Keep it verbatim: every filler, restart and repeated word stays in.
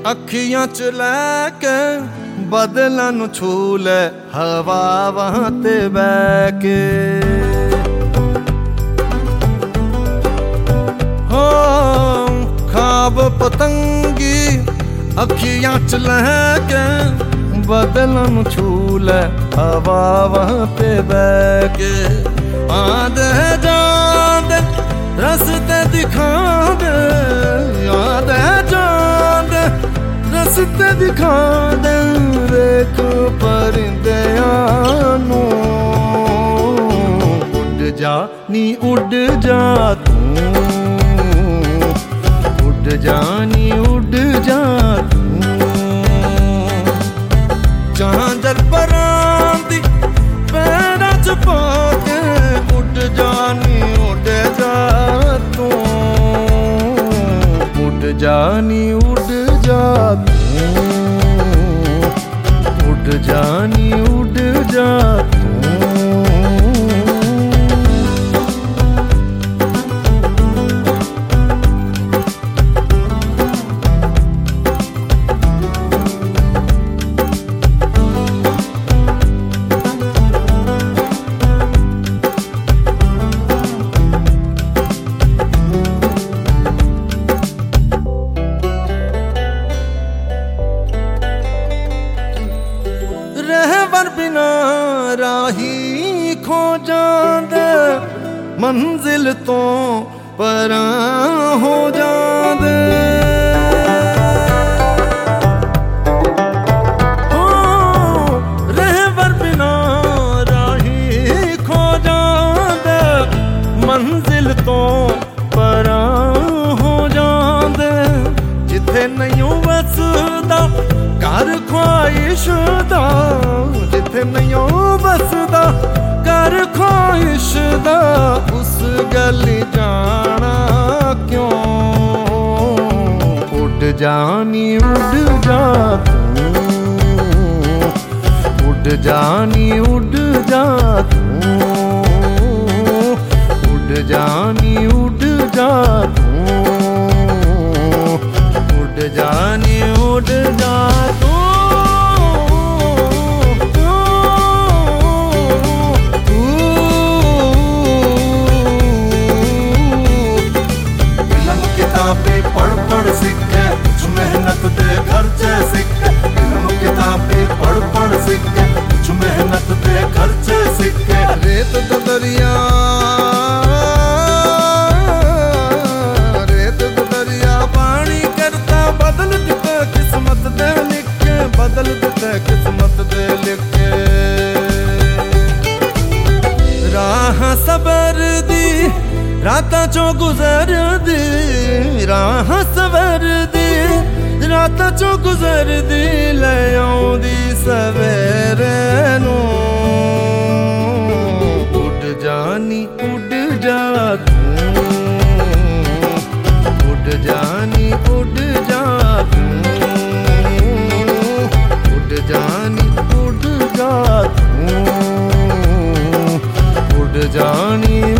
अखियां च लैके बदलां नूं छू लै हवावां ते बह के। हो ख्वाब पतंगी अखियां च लैके बदलां नूं छू लै हवावां ते बह के। आंदे जांदे रस्ते दिखा दे, आंदे जांदे रस्ते दिखा दे, वेख परिंदियां नूं। उड़ जा नी उड़ जा तू, उड़ जा नी उड़ जा तू। झांझर परां दी पैरां च पा के उड़ जा नी उड़ जा तू, उड़ जा नी उड़ जा तू, उड़ जा नी उड़ जा तू। रहबर बिना राही खो जांदे, मंजिल तो परां हो जांदे। हो रहबर बिना राही खो जांदे, मंजिल तो परां हो जांदे। जिथे नहीं बसदा कर ख्वाहिश दा, जिथे नहीं बसदा कर ख्वाहिश दा, उस गली जाना क्यों। उड़ जा नी उड़ जा तू, उड़ जा नी उड़ जा तू, उड़ जा नी उड़ जा तू, उड़ जा नी उड़ जा तू। किताबें पढ़ पढ़ सीखे, कुछ मेहनत दे खर्चे सीखे। किताबें पढ़ पढ़ सीखे, कुछ मेहनत दे खर्चे सीखे। रेत दा दरिया, रेत दा दरिया पानी करता बदल दिते किस्मत दे लिखे, बदल दिते किस्मत दे लिखे। राह सबर दी रातां चों गुजर दी, राह सबर दी रातां चों गुजर दी, ले आउंदी सवेरे नूं। उड़ जा नी उड़ जा तू, उड़ जा नी उड़ जा तू, उड़ जा नी उड़ जा तू, उड़ जा नी